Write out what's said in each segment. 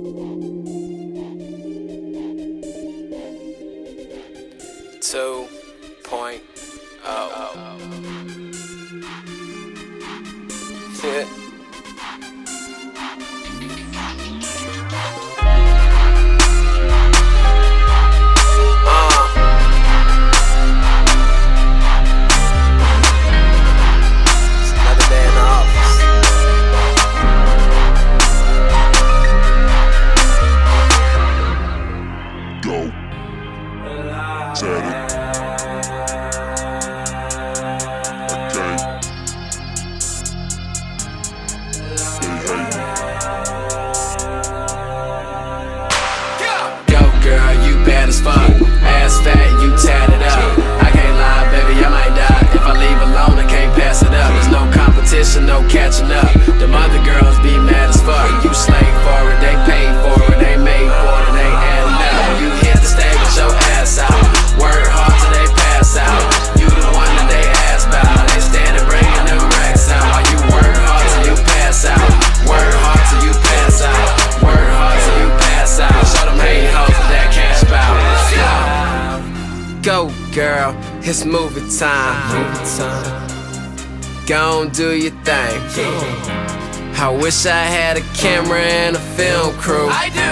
2.0. Yeah. As fuck, ass fat, you tatted up. I can't lie, baby, I might die. If I leave alone, I can't pass it up. There's no competition, no catching up. Them other girls be mad as fuck. You slave for it, they pay for it, they made for it, they adding up. You hit the stage with your ass out. Work hard till they pass out. You the one that they ask about. They stand and bringing them racks out. While you work hard till you pass out. Work hard till you pass out. Work hard till you pass out. Show them hate hoes with that cash bow. Go, girl, it's movie time. Gon' do your thing. I wish I had a camera and a film crew. I do,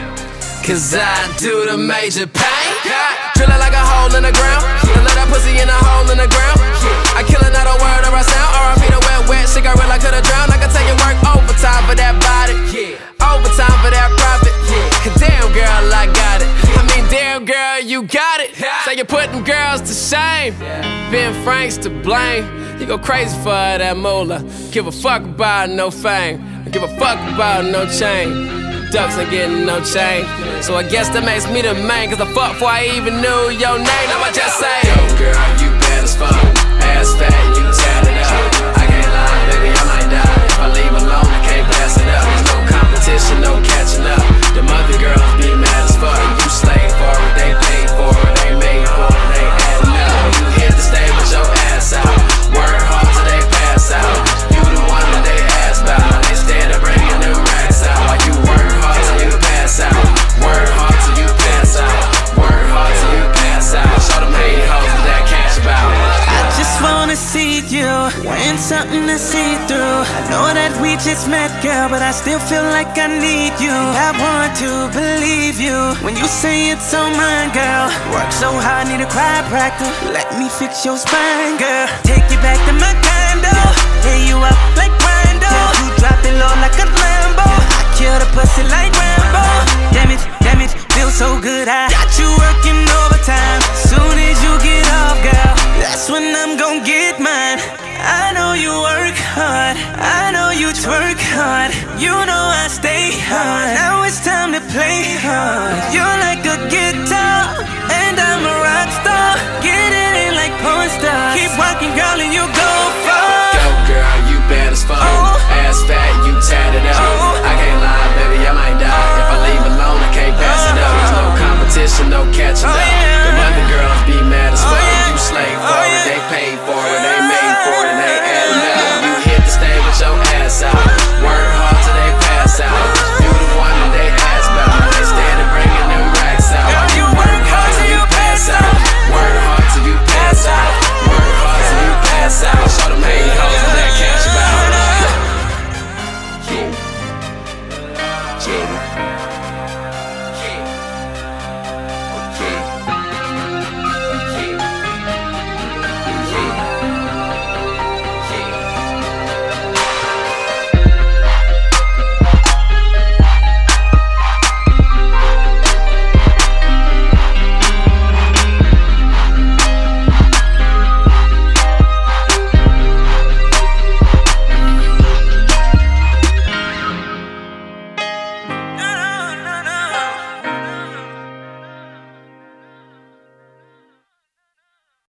cause I do the major pain. Drill it like a hole in the ground. And let that pussy in a hole in the ground. I kill it, not a word or a sound. R.I.P. the wet, shit got real, I could've drowned. I can tell you work overtime for that body. Overtime for that profit. Damn, girl, I got it. I mean, damn, girl, you got it. Say you're putting girls to shame. Ben Frank's to blame. You go crazy for that moolah. Give a fuck about no fame. Give a fuck about no chain. Ducks ain't getting no change. So I guess that makes me the main. Cause I fuck before I even knew your name. Now I just say, yo, girl, you bad as fuck. Ass fat, you tatted up. I can't lie, baby, I might die. If I leave alone, I can't pass it up. There's no competition, no catching up. Them other girls be mad as fuck. You slave for it, they pay for it, they made for it, they adding up. You hit the stage with your ass out. Work hard till they pass out. You the one that they ask about. They stand and bringing them racks out. While you work hard till you pass out. Work hard till you pass out. Work hard till you pass out. Show them hate hoes with that cash bow. I just wanna see you wearing something to see through. I know that we just met, girl, but I still feel like I need you. I want to believe you when you say it's on mine, girl. Work so hard, need a chiropractor. Let me fix your spine, girl. Take you back to my condo. Lay you up like Brando. You drop it low like a Lambo. I kill the pussy like Rambo. Damn it, feels so good. I got you working overtime. Soon as you get off, girl, that's when I'm gon' get mine. I know you work hard, I know you twerk hard. You know I stay hard. Now it's time to play hard. You're like a guitar, and I'm a rock star. Get it in like porn stars. Keep walking, girl, and you go far. Go, girl, you bad as fuck. Ass fat, you tatted up. I can't lie, baby, I might die. If I leave alone, I can't pass it up. There's no competition, no catching up. Them other girls be mad as fuck. You slave for it, they paid for it, they made for it, they adding up. You hit the stage with your ass out. Work hard till they pass out. You the one that they ask about. They stand and bringing them racks out. While you work hard till you pass out. Work hard till you pass out. Work hard till you pass out. Show them hate hoes with that cash bow.